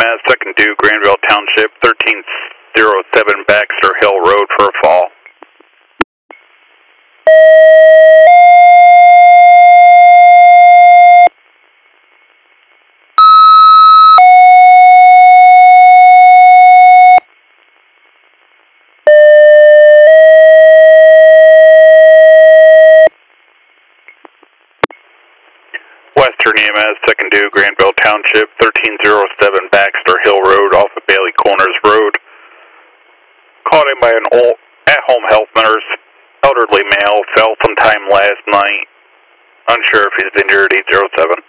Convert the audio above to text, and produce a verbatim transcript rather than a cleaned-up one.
S, second due, Granville Township, thirteen oh seven Baxter Hill Road for a fall. Western E M S, second due, Granville Township, thirteen oh seven Baxter Hill Road off of Bailey Corners Road. Caught in by an old at-home health nurse, elderly male, fell sometime last night. Unsure if he's injured, eight oh seven.